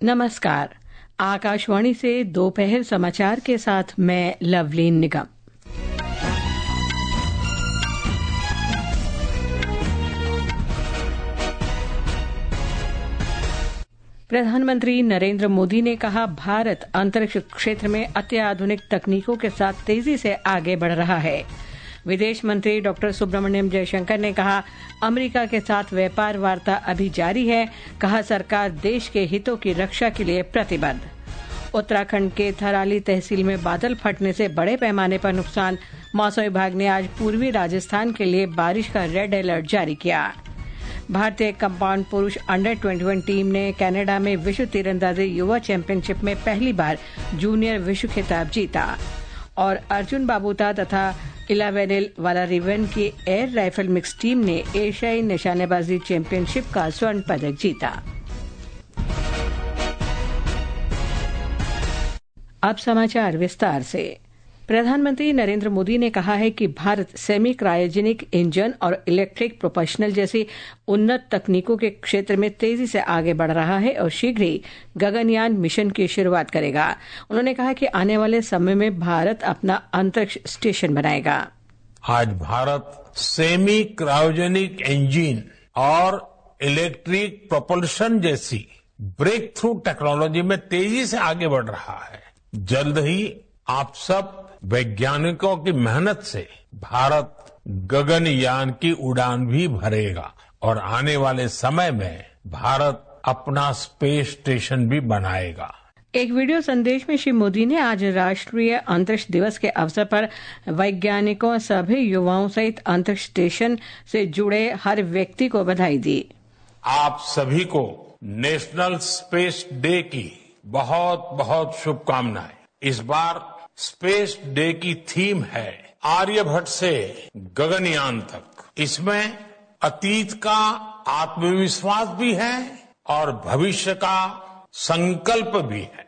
नमस्कार। आकाशवाणी से दोपहर समाचार के साथ मैं लवलीन निगम। प्रधानमंत्री नरेंद्र मोदी ने कहा, भारत अंतरिक्ष क्षेत्र में अत्याधुनिक तकनीकों के साथ तेजी से आगे बढ़ रहा है। विदेश मंत्री डॉक्टर सुब्रमण्यम जयशंकर ने कहा, अमेरिका के साथ व्यापार वार्ता अभी जारी है। कहा, सरकार देश के हितों की रक्षा के लिए प्रतिबद्ध। उत्तराखंड के थराली तहसील में बादल फटने से बड़े पैमाने पर नुकसान। मौसम विभाग ने आज पूर्वी राजस्थान के लिए बारिश का रेड अलर्ट जारी किया। भारतीय कंपाउंड पुरुष अंडर 21 टीम ने कनाडा में विश्व तीरंदाजी युवा चैंपियनशिप में पहली बार जूनियर विश्व खिताब जीता। और अर्जुन बाबूता तथा इलावेनिल वालारिवन की एयर राइफल मिक्स टीम ने एशियाई निशानेबाजी चैंपियनशिप का स्वर्ण पदक जीता। अब समाचार विस्तार से। प्रधानमंत्री नरेंद्र मोदी ने कहा है कि भारत सेमी क्रायोजेनिक इंजन और इलेक्ट्रिक प्रोपल्शन जैसी उन्नत तकनीकों के क्षेत्र में तेजी से आगे बढ़ रहा है और शीघ्र ही गगनयान मिशन की शुरुआत करेगा। उन्होंने कहा कि आने वाले समय में भारत अपना अंतरिक्ष स्टेशन बनाएगा। आज भारत सेमी क्रायोजेनिक इंजन और इलेक्ट्रिक प्रोपल्शन जैसी ब्रेक थ्रू टेक्नोलॉजी में तेजी से आगे बढ़ रहा है। जल्द ही आप सब वैज्ञानिकों की मेहनत से भारत गगनयान की उड़ान भी भरेगा और आने वाले समय में भारत अपना स्पेस स्टेशन भी बनाएगा। एक वीडियो संदेश में श्री मोदी ने आज राष्ट्रीय अंतरिक्ष दिवस के अवसर पर वैज्ञानिकों, सभी युवाओं सहित अंतरिक्ष स्टेशन से जुड़े हर व्यक्ति को बधाई दी। आप सभी को नेशनल स्पेस डे की बहुत बहुत शुभकामनाएं। इस बार स्पेस डे की थीम है आर्यभट्ट से गगनयान तक। इसमें अतीत का आत्मविश्वास भी है और भविष्य का संकल्प भी है।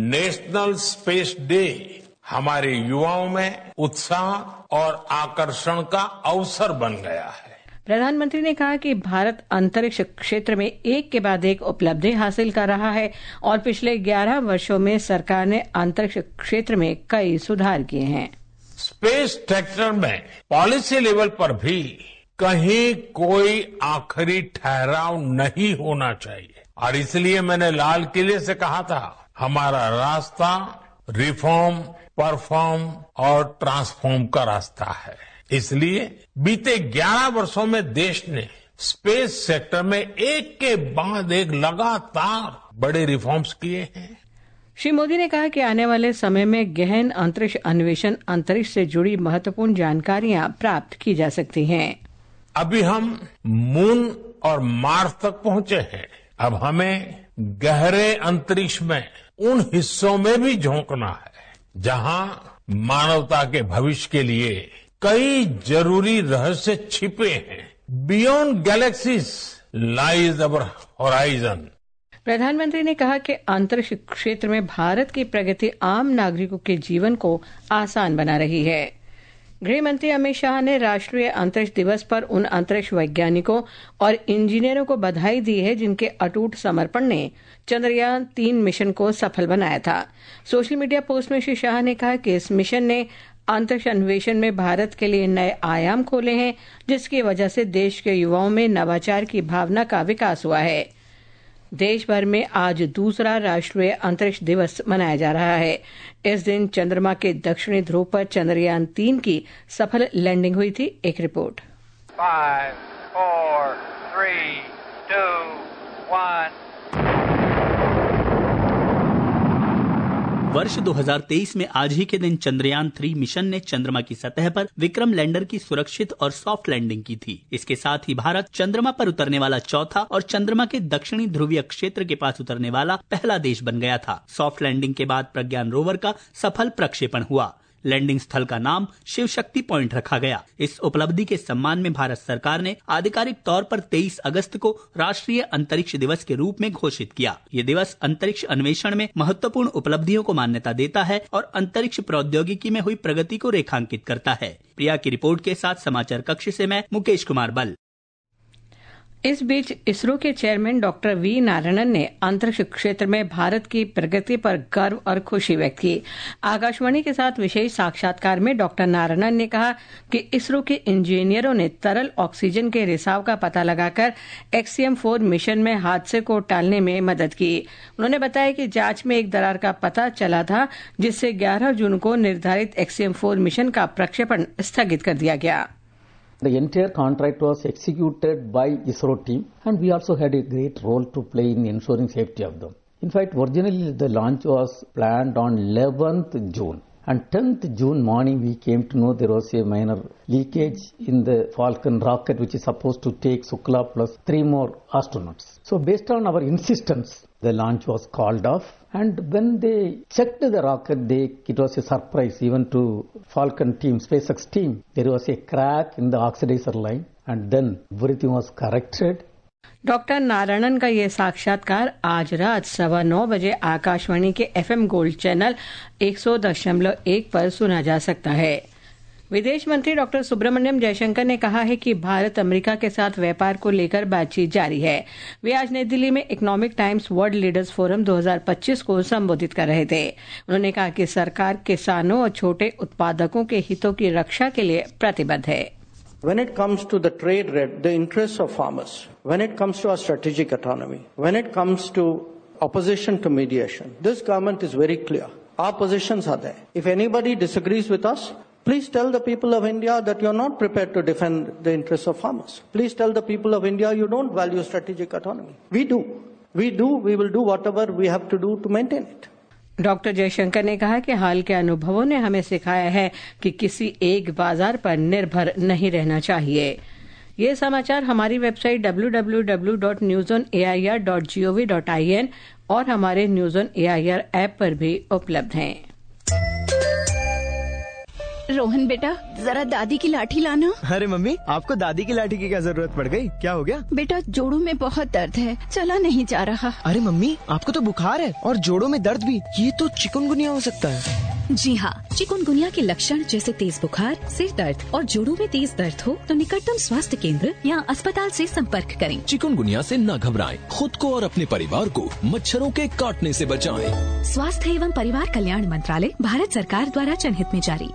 नेशनल स्पेस डे हमारे युवाओं में उत्साह और आकर्षण का अवसर बन गया है। प्रधानमंत्री ने कहा कि भारत अंतरिक्ष क्षेत्र में एक के बाद एक उपलब्धि हासिल कर रहा है और पिछले 11 वर्षों में सरकार ने अंतरिक्ष क्षेत्र में कई सुधार किए हैं। स्पेस सेक्टर में पॉलिसी लेवल पर भी कहीं कोई आखिरी ठहराव नहीं होना चाहिए और इसलिए मैंने लाल किले से कहा था, हमारा रास्ता रिफॉर्म, परफॉर्म और ट्रांसफॉर्म का रास्ता है। इसलिए बीते 11 वर्षों में देश ने स्पेस सेक्टर में एक के बाद एक लगातार बड़े रिफॉर्म्स किए हैं। श्री मोदी ने कहा कि आने वाले समय में गहन अंतरिक्ष अन्वेषण, अंतरिक्ष से जुड़ी महत्वपूर्ण जानकारियां प्राप्त की जा सकती हैं। अभी हम मून और मार्स तक पहुंचे हैं। अब हमें गहरे अंतरिक्ष में उन हिस्सों में भी झोंकना है जहां मानवता के भविष्य के लिए कई जरूरी रहस्य छिपे हैं। Beyond galaxies lies our horizon. प्रधानमंत्री ने कहा कि अंतरिक्ष क्षेत्र में भारत की प्रगति आम नागरिकों के जीवन को आसान बना रही है। गृह मंत्री अमित शाह ने राष्ट्रीय अंतरिक्ष दिवस पर उन अंतरिक्ष वैज्ञानिकों और इंजीनियरों को बधाई दी है जिनके अटूट समर्पण ने चंद्रयान 3 मिशन को सफल बनाया था। सोशल मीडिया पोस्ट में श्री शाह ने कहा कि इस मिशन ने अंतरिक्ष अन्वेषण में भारत के लिए नए आयाम खोले हैं, जिसकी वजह से देश के युवाओं में नवाचार की भावना का विकास हुआ है। देश भर में आज दूसरा राष्ट्रीय अंतरिक्ष दिवस मनाया जा रहा है। इस दिन चंद्रमा के दक्षिणी ध्रुव पर चंद्रयान 3 की सफल लैंडिंग हुई थी। एक रिपोर्ट। 5, 4, 3, 2, 1। वर्ष 2023 में आज ही के दिन चंद्रयान 3 मिशन ने चंद्रमा की सतह पर विक्रम लैंडर की सुरक्षित और सॉफ्ट लैंडिंग की थी। इसके साथ ही भारत चंद्रमा पर उतरने वाला चौथा और चंद्रमा के दक्षिणी ध्रुवीय क्षेत्र के पास उतरने वाला पहला देश बन गया था। सॉफ्ट लैंडिंग के बाद प्रज्ञान रोवर का सफल प्रक्षेपण हुआ। लैंडिंग स्थल का नाम शिव शक्ति पॉइंट रखा गया। इस उपलब्धि के सम्मान में भारत सरकार ने आधिकारिक तौर पर 23 अगस्त को राष्ट्रीय अंतरिक्ष दिवस के रूप में घोषित किया। ये दिवस अंतरिक्ष अन्वेषण में महत्वपूर्ण उपलब्धियों को मान्यता देता है और अंतरिक्ष प्रौद्योगिकी में हुई प्रगति को रेखांकित करता है। प्रिया की रिपोर्ट के साथ समाचार कक्ष से मैं मुकेश कुमार बल। इस बीच इसरो के चेयरमैन डॉक्टर वी नारायणन ने अंतरिक्ष क्षेत्र में भारत की प्रगति पर गर्व और खुशी व्यक्त की। आकाशवाणी के साथ विशेष साक्षात्कार में डॉक्टर नारायणन ने कहा कि इसरो के इंजीनियरों ने तरल ऑक्सीजन के रिसाव का पता लगाकर एक्सियम-4 मिशन में हादसे को टालने में मदद की। उन्होंने बताया कि जांच में एक दरार का पता चला था, जिससे 11 जून को निर्धारित एक्सियम-4 मिशन का प्रक्षेपण स्थगित कर दिया गया। The entire contract was executed by ISRO team, and we also had a great role to play in ensuring safety of them. In fact, originally the launch was planned on 11th June. And 10th June morning, we came to know there was a minor leakage in the Falcon rocket, which is supposed to take Shukla plus 3 more astronauts. So based on our insistence, the launch was called off. And when they checked the rocket, it was a surprise even to Falcon team, SpaceX team. There was a crack in the oxidizer line, and then everything was corrected. Doctor Narayanan का ये साक्षात्कार आज रात 9:15 बजे आकाशवाणी के FM gold channel 100.1 पर सुना जा सकता है। विदेश मंत्री डॉक्टर सुब्रमण्यम जयशंकर ने कहा है कि भारत अमेरिका के साथ व्यापार को लेकर बातचीत जारी है। वे आज नई दिल्ली में Economic Times World Leaders Forum 2025 को संबोधित कर रहे थे। उन्होंने कहा कि सरकार किसानों और छोटे उत्पादकों के हितों की रक्षा के लिए प्रतिबद्ध है। When it comes to the trade, the interests of farmers, when it comes to our strategic autonomy, when it comes to opposition to mediation, this government is very clear. Our positions are there. If anybody disagrees with us, please tell the people of India that you're not prepared to defend the interests of farmers. Please tell the people of India you don't value strategic autonomy. We do. We will do whatever we have to do to maintain it. Doctor Jaishankar ने कहा कि हाल के अनुभवों ने हमें सिखाया है कि किसी एक बाजार पर निर्भर नहीं रहना चाहिए। ये समाचार हमारी वेबसाइट www.newsonair.gov.in और हमारे न्यूज़ ऑन एआईआर ऐप पर भी उपलब्ध हैं। रोहन बेटा, जरा दादी की लाठी लाना। अरे मम्मी, आपको दादी की लाठी की क्या जरूरत पड़ गई? क्या हो गया? बेटा, जोड़ों में बहुत दर्द है, चला नहीं जा रहा। अरे मम्मी, आपको तो बुखार है और जोड़ों में दर्द भी, ये तो चिकनगुनिया हो सकता है। जी हाँ, चिकनगुनिया के लक्षण जैसे तेज बुखार, सिर दर्द और जोड़ों में तेज दर्द हो तो निकटतम स्वास्थ्य केंद्र या अस्पताल से संपर्क करें। चिकनगुनिया से न घबराएं, खुद को और अपने परिवार को मच्छरों के काटने से बचाएं। स्वास्थ्य एवं परिवार कल्याण मंत्रालय, भारत सरकार द्वारा जनहित में जारी।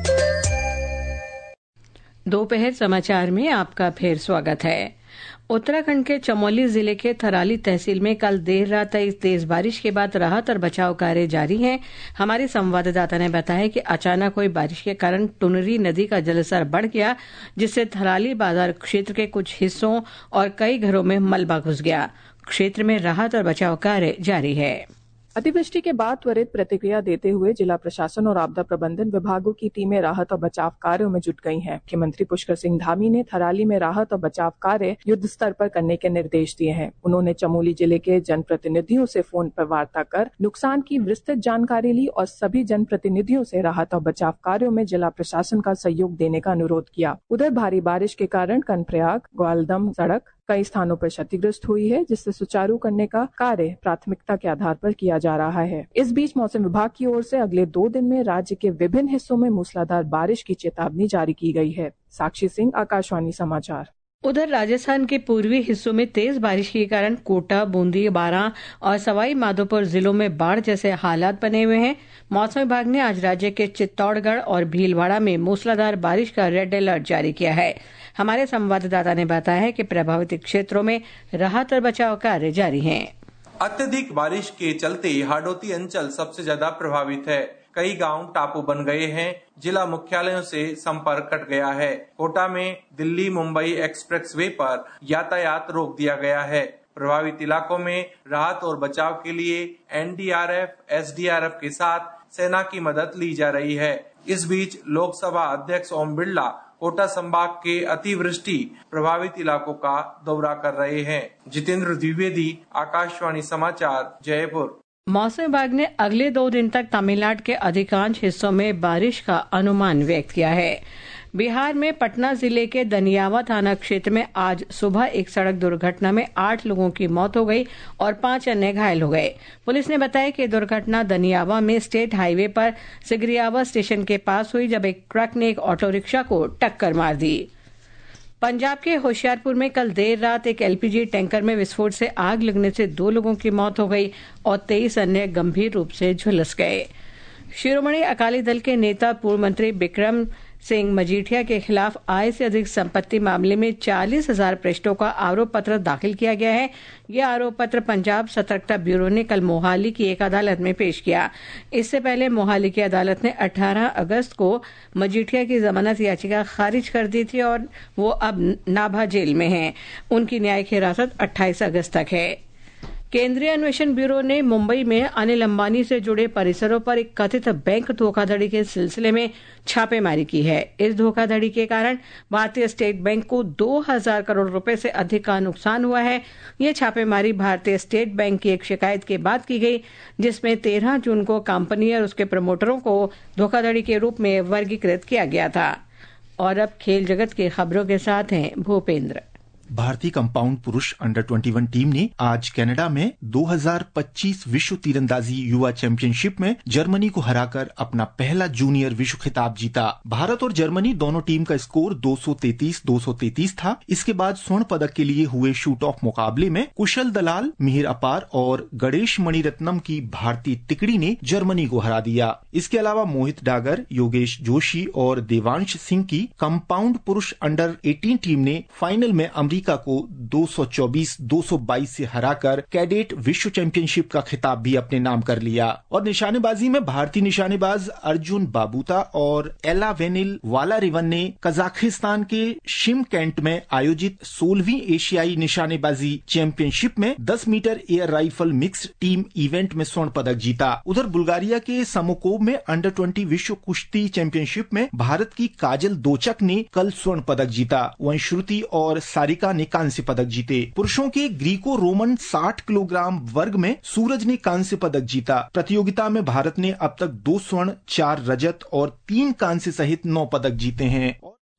दोपहर समाचार में आपका फिर स्वागत है। उत्तराखंड के चमोली जिले के थराली तहसील में कल देर रात आई तेज बारिश के बाद राहत और बचाव कार्य जारी हैं। हमारे संवाददाता ने बताया कि अचानक हुई बारिश के कारण टुनरी नदी का जलस्तर बढ़ गया, जिससे थराली बाजार क्षेत्र के कुछ हिस्सों और कई घरों में मलबा घुस गया। क्षेत्र में राहत और बचाव कार्य जारी है। अतिवृष्टि के बाद त्वरित प्रतिक्रिया देते हुए जिला प्रशासन और आपदा प्रबंधन विभागों की टीमें राहत और बचाव कार्यों में जुट गई हैं। मुख्यमंत्री पुष्कर सिंह धामी ने थराली में राहत और बचाव कार्य युद्ध स्तर पर करने के निर्देश दिए हैं। उन्होंने चमोली जिले के जनप्रतिनिधियों से फोन पर वार्ता कर नुकसान की विस्तृत जानकारी ली और सभी जनप्रतिनिधियों से राहत और बचाव कार्यों में जिला प्रशासन का सहयोग देने का अनुरोध किया। उधर भारी बारिश के कारण कर्णप्रयाग ग्वालदम सड़क कई स्थानों पर क्षतिग्रस्त हुई है, जिससे सुचारू करने का कार्य प्राथमिकता के आधार पर किया जा रहा है। इस बीच मौसम विभाग की ओर से अगले 2 दिन में राज्य के विभिन्न हिस्सों में मूसलाधार बारिश की चेतावनी जारी की गई है। साक्षी सिंह, आकाशवाणी समाचार। उधर राजस्थान के पूर्वी हिस्सों में तेज बारिश के कारण कोटा, बूंदी, बारां और सवाई माधोपुर जिलों में बाढ़ जैसे हालात बने हुए हैं। मौसम विभाग ने आज राज्य के चित्तौड़गढ़ और भीलवाड़ा में मूसलाधार बारिश का रेड अलर्ट जारी किया है। हमारे संवाददाता ने बताया है कि प्रभावित क्षेत्रों में राहत और बचाव कार्य जारी हैं। अत्यधिक बारिश के चलते हाडोती अंचल सबसे ज्यादा प्रभावित है। कई गांव टापू बन गए हैं। जिला मुख्यालयों से संपर्क कट गया है। कोटा में दिल्ली मुंबई एक्सप्रेसवे पर यातायात रोक दिया गया है। प्रभावित इलाकों में राहत और बचाव के लिए एनडीआरएफ, एसडीआरएफ के साथ सेना की मदद ली जा रही है। इस बीच लोकसभा अध्यक्ष ओम बिरला कोटा संभाग के अतिवृष्टि प्रभावित इलाकों का दौरा कर रहे हैं। जितेंद्र द्विवेदी, आकाशवाणी समाचार, जयपुर। मौसम विभाग ने अगले 2 दिन तक तमिलनाडु के अधिकांश हिस्सों में बारिश का अनुमान व्यक्त किया है। बिहार में पटना जिले के दनियावा थाना क्षेत्र में आज सुबह एक सड़क दुर्घटना में 8 लोगों की मौत हो गई और 5 अन्य घायल हो गए। पुलिस ने बताया कि दुर्घटना दनियावा में स्टेट हाईवे पर सिगरियावा स्टेशन के पास हुई, जब एक ट्रक ने एक ऑटो रिक्शा को टक्कर मार दी। पंजाब के होशियारपुर में कल देर रात एक एलपीजी टैंकर में विस्फोट से आग लगने से 2 लोगों की मौत हो गई और 23 अन्य गंभीर रूप से झुलस गए। शिरोमणि अकाली दल के नेता पूर्व मंत्री बिक्रम सिंह मजीठिया के खिलाफ आय से अधिक संपत्ति मामले में 40,000 पृष्ठों का आरोप पत्र दाखिल किया गया है। यह आरोप पत्र पंजाब सतर्कता ब्यूरो ने कल मोहाली की एक अदालत में पेश किया। इससे पहले मोहाली की अदालत ने 18 अगस्त को मजीठिया की जमानत याचिका खारिज कर दी थी और वो अब नाभा जेल में हैं। उनकी न्यायिक हिरासत 28 अगस्त तक है। केंद्रीय अन्वेषण ब्यूरो ने मुंबई में अनिल अंबानी से जुड़े परिसरों पर एक कथित बैंक धोखाधड़ी के सिलसिले में छापेमारी की है। इस धोखाधड़ी के कारण भारतीय स्टेट बैंक को 2,000 करोड़ रुपए से अधिक का नुकसान हुआ है। यह छापेमारी भारतीय स्टेट बैंक की एक शिकायत के बाद की गई, जिसमें 13 जून को कंपनी और उसके प्रमोटरों को धोखाधड़ी के रूप में वर्गीकृत किया गया था। और अब खेल जगत की खबरों के साथ हैं भूपेंद्र। भारतीय कंपाउंड पुरुष अंडर 21 टीम ने आज कनाडा में 2025 विश्व तीरंदाजी युवा चैंपियनशिप में जर्मनी को हराकर अपना पहला जूनियर विश्व खिताब जीता। भारत और जर्मनी दोनों टीम का स्कोर 233 था। इसके बाद स्वर्ण पदक के लिए हुए शूट ऑफ मुकाबले में कुशल दलाल, मिहिर अपार और गणेश मणिरत्नम की भारतीय तिकड़ी ने जर्मनी को हरा दिया। इसके अलावा मोहित डागर, योगेश जोशी और देवांश सिंह की कंपाउंड पुरुष अंडर 18 टीम ने फाइनल में अमेरिका को 224-222 से हराकर कैडेट विश्व चैंपियनशिप का खिताब भी अपने नाम कर लिया। और निशानेबाजी में भारतीय निशानेबाज अर्जुन बाबूता और एला वेनिल वालारिवन ने कजाकिस्तान के शिमकैंट में आयोजित 16वीं एशियाई निशानेबाजी चैंपियनशिप में 10 metre air rifle mixed team event में स्वर्ण पदक जीता। उधर बुल्गारिया के समोकोव में अंडर 20 विश्व कुश्ती चैंपियनशिप में भारत की काजल दोचक ने कल स्वर्ण पदक जीता। वहीं श्रुति और सारिका ने कांस्य पदक जीते। पुरुषों के ग्रीको रोमन 60 किलोग्राम वर्ग में सूरज ने कांस्य पदक जीता। प्रतियोगिता में भारत ने अब तक 2 स्वर्ण, 4 रजत और 3 कांस्य सहित 9 पदक जीते हैं।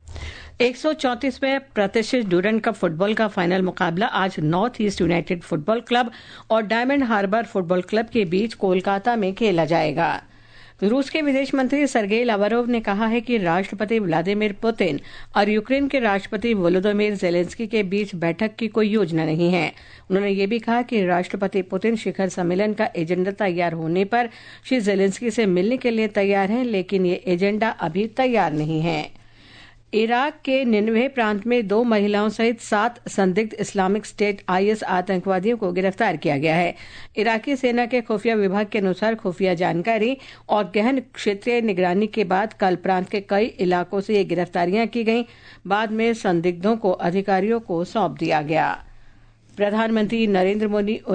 134वें प्रतिष्ठित ड्यूरेंट कप फुटबॉल का फाइनल मुकाबला आज North East United football club और डायमंड हार्बर फुटबॉल क्लब के बीच कोलकाता में खेला जाएगा। रूस के विदेश मंत्री सर्गेई लावरोव ने कहा है कि राष्ट्रपति व्लादिमीर पुतिन और यूक्रेन के राष्ट्रपति वोलोदिमीर जेलेंस्की के बीच बैठक की कोई योजना नहीं है। उन्होंने ये भी कहा कि राष्ट्रपति पुतिन शिखर सम्मेलन का एजेंडा तैयार होने पर श्री जेलेंस्की से मिलने के लिए तैयार हैं, लेकिन ये एजेंडा अभी तैयार नहीं है। इराक के निनवे प्रांत में 2 महिलाओं सहित 7 संदिग्ध इस्लामिक स्टेट IS आतंकवादियों को गिरफ्तार किया गया है। इराकी सेना के खुफिया विभाग के अनुसार खुफिया जानकारी और गहन क्षेत्रीय निगरानी के बाद कल प्रांत के कई इलाकों से ये गिरफ्तारियां की गईं। बाद में संदिग्धों को अधिकारियों को सौंप दिया गया। प्रधानमंत्री नरेंद्र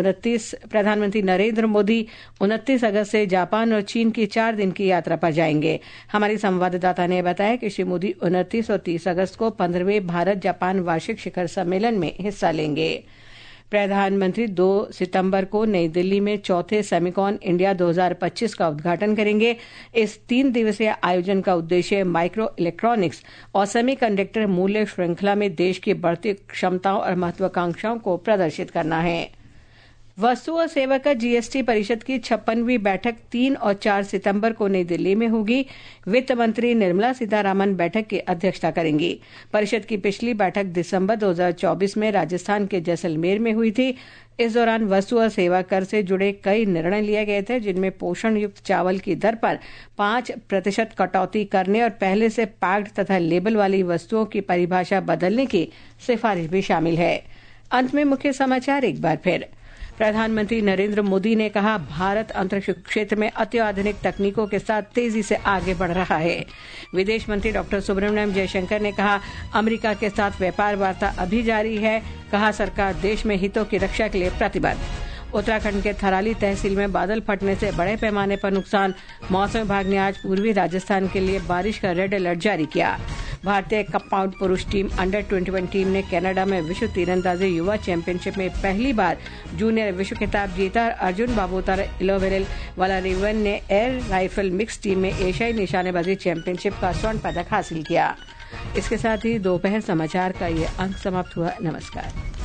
मोदी 29 अगस्त से जापान और चीन की 4 दिन की यात्रा पर जाएंगे। हमारी संवाददाता ने बताया कि श्री मोदी 29 और 30 अगस्त को 15वें भारत जापान वार्षिक शिखर सम्मेलन में हिस्सा लेंगे। प्रधानमंत्री 2 सितंबर को नई दिल्ली में 4थे सेमिकॉन इंडिया 2025 का उद्घाटन करेंगे। इस 3 दिवसीय आयोजन का उद्देश्य माइक्रो इलेक्ट्रॉनिक्स और सेमीकंडक्टर मूल्य श्रृंखला में देश की बढ़ती क्षमताओं और महत्वाकांक्षाओं को प्रदर्शित करना है। वस्तु और सेवा कर GST परिषद की 56वीं बैठक 3 और 4 सितंबर को नई दिल्ली में होगी। वित्त मंत्री निर्मला सीतारामन बैठक की अध्यक्षता करेंगी। परिषद की पिछली बैठक दिसंबर 2024 में राजस्थान के जैसलमेर में हुई थी। इस दौरान वस्तु और सेवा कर से जुड़े कई निर्णय लिए गए थे, जिनमें पोषण युक्त चावल की दर पर 5% कटौती करने और पहले से पैक्ड तथा लेबल वाली वस्तुओं की परिभाषा बदलने की सिफारिश भी शामिल है। अंत में मुख्य समाचार एक बार फिर। प्रधानमंत्री नरेंद्र मोदी ने कहा, भारत अंतरिक्ष क्षेत्र में अत्याधुनिक तकनीकों के साथ तेजी से आगे बढ़ रहा है। विदेश मंत्री डॉक्टर सुब्रमण्यम जयशंकर ने कहा, अमेरिका के साथ व्यापार वार्ता अभी जारी है। कहा, सरकार देश में हितों की रक्षा के लिए प्रतिबद्ध। उत्तराखंड के थराली तहसील में बादल फटने से बड़े पैमाने पर नुकसान। मौसम विभाग ने आज पूर्वी राजस्थान के लिए बारिश का रेड अलर्ट जारी किया। भारतीय कंपाउंड पुरुष टीम अंडर 21 टीम ने कनाडा में विश्व तीरंदाजी युवा चैंपियनशिप में पहली बार जूनियर विश्व खिताब जीता। अर्जुन बाबूता इलोवेनिल वालारिवन ने एयर राइफल मिक्स टीम में एशियाई निशानेबाजी चैंपियनशिप का स्वर्ण पदक हासिल किया। इसके साथ ही दोपहर समाचार का ये अंक समाप्त हुआ। नमस्कार।